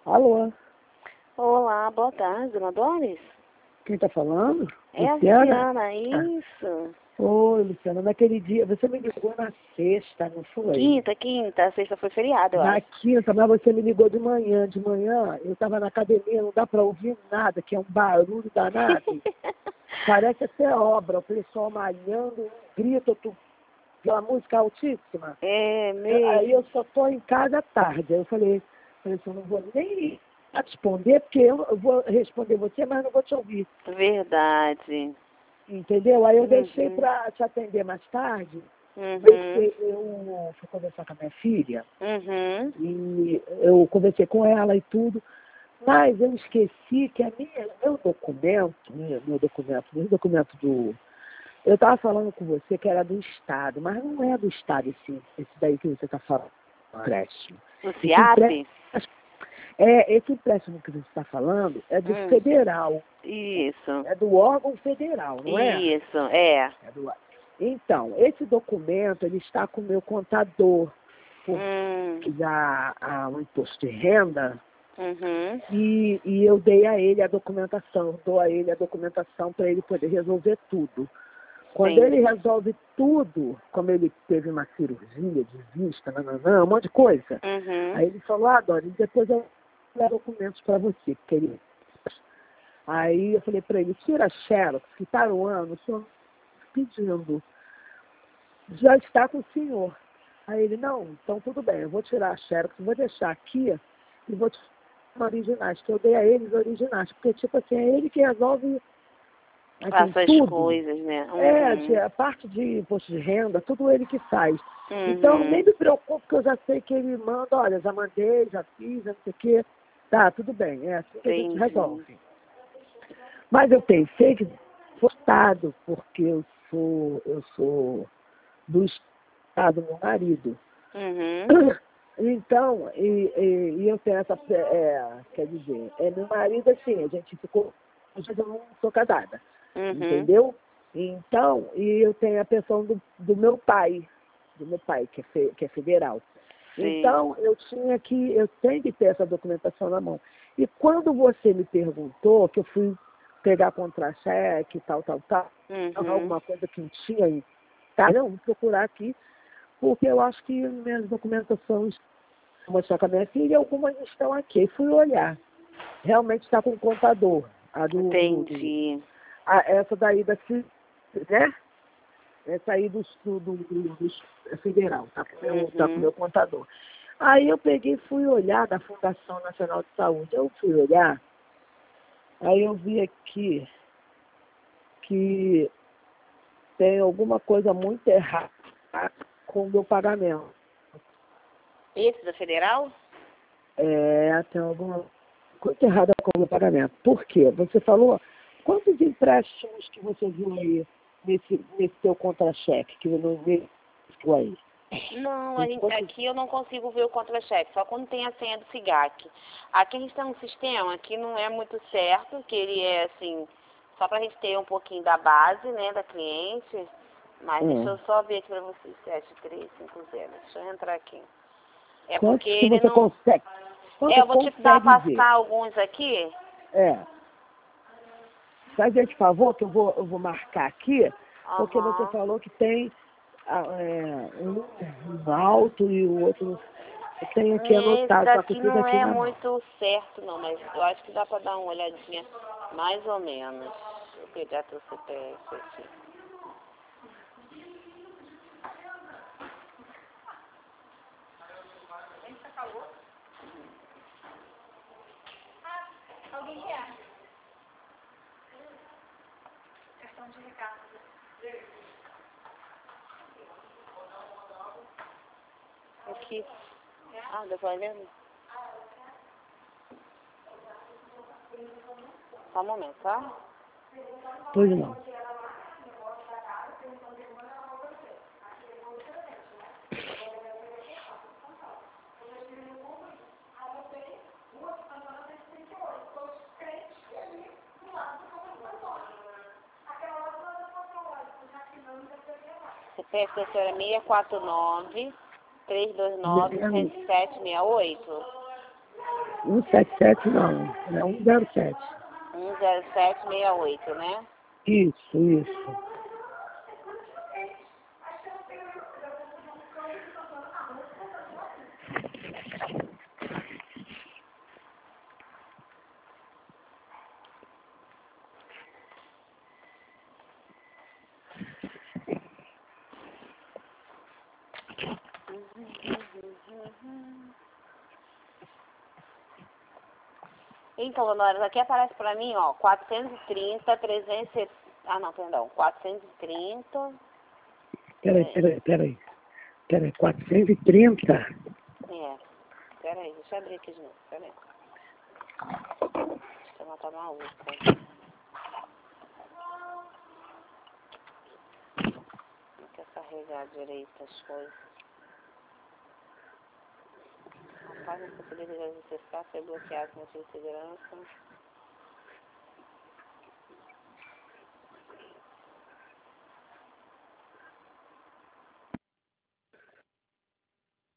Alô, Olá, boa tarde, dona Doris. quem tá falando? É a Luciana? Luciana, isso. Oi, Luciana, naquele dia, você me ligou na sexta, não foi? Quinta, sexta foi feriado, eu Na acho. quinta, mas você me ligou de manhã. De manhã, eu tava na academia, não dá pra ouvir nada, que é um barulho danado. Parece até obra, o pessoal malhando, um grito, aquela música altíssima. É Aí eu mesmo. só tô em casa à tarde. Aí eu falei assim, eu não vou nem responder, porque eu vou responder você, mas não vou te ouvir. Verdade. Entendeu? Aí eu deixei Uhum. para te atender mais tarde, Uhum. porque eu fui conversar com a minha filha Uhum. e eu conversei com ela e tudo, mas eu esqueci que meu documento do. Eu estava falando com você que era do Estado, mas não é do Estado esse daí que você está falando, empréstimo. O Esse empréstimo, CIAP? esse empréstimo que você está falando é do Hum. federal, Isso. é do órgão federal, não é? Isso, é. Então, esse documento ele está com o meu contador, por o imposto de renda, Uhum. e eu dei a ele a documentação, dou a ele a documentação para ele poder resolver tudo. Quando ele Entendi. resolve tudo, como ele teve uma cirurgia de vista, nananã, um monte de coisa, Uhum. aí ele falou, Doris, depois eu levo documentos para você, porque ele... Aí eu falei para ele, tira a Xerox, que está no ano, o senhor pedindo. Já está com o senhor. Aí ele, não, então tudo bem, eu vou tirar a Xerox, vou deixar aqui e vou te dar originais, que eu dei a eles originais, porque tipo assim, é ele que resolve assim, Essas tudo. coisas, né? Uhum. A parte de imposto de renda, tudo ele que faz. Então, nem Uhum. me preocupo, porque eu já sei que ele manda, olha, já mandei, já fiz, já não sei o quê. Tá, tudo bem, é assim que a gente Entendi. resolve. Mas eu pensei que foi Estado, porque eu sou do Estado, meu marido. Uhum. Então, e eu tenho essa, quer dizer, meu marido, assim, a gente ficou, mas eu não sou casada, Uhum. entendeu? Então, e eu tenho a pensão do meu pai, que é federal. Sim. Então, eu tenho que ter essa documentação na mão. E quando você me perguntou, que eu fui pegar contra-cheque, tal, Uhum. alguma coisa que não tinha, tá? Não, vou procurar aqui, porque eu acho que minhas documentações, vou mostrar com a minha filha, algumas estão aqui. E fui olhar. Realmente está com o contador. Entendi. Essa daí da né? Essa aí do federal, tá com o Uhum. meu contador. Aí eu peguei e fui olhar da Fundação Nacional de Saúde. Eu fui olhar, aí eu vi aqui que tem alguma coisa muito errada com o meu pagamento. Esse da Federal? Tem alguma coisa errada com o meu pagamento. Por quê? Você falou, quantos empréstimos que você viu aí nesse teu contra-cheque, que eu não vi aí? Não, Quantos? aqui eu não consigo ver o contra-cheque, só quando tem a senha do SIGAC. Aqui a gente tem um sistema que não é muito certo, que ele é assim, só pra gente ter um pouquinho da base, né, da cliente. Mas deixa eu só ver aqui pra vocês, 7350. Deixa eu entrar aqui. É porque Quantos que ele você não. consegue? É, Quanto eu vou te dar, consegue ver? passar alguns aqui. É. Faz esse favor que eu vou marcar aqui, porque você Aham. falou que tem um alto e o outro. Eu tenho aqui Esse anotado, só que daqui tudo não aqui é na mão. muito certo não, mas eu acho que dá pra dar uma olhadinha mais ou menos. Deixa eu pegar teu CPF aqui. Aqui. Ah, dá pra olhar? Só um momento, tá? Pois não. CPF da senhora é 649 329 Menos. 7768. 177 não, é 107. 10768, né? Isso. Então, dona Lourdes, aqui aparece pra mim, ó, 430, 370... Ah, não, perdão. 430... Peraí. 430? É. Peraí, deixa eu abrir aqui de novo. Peraí. O sistema tá maluco. Não quer carregar direito as coisas. Rapaz, a possibilidade de acessar foi bloqueado com motivo de segurança.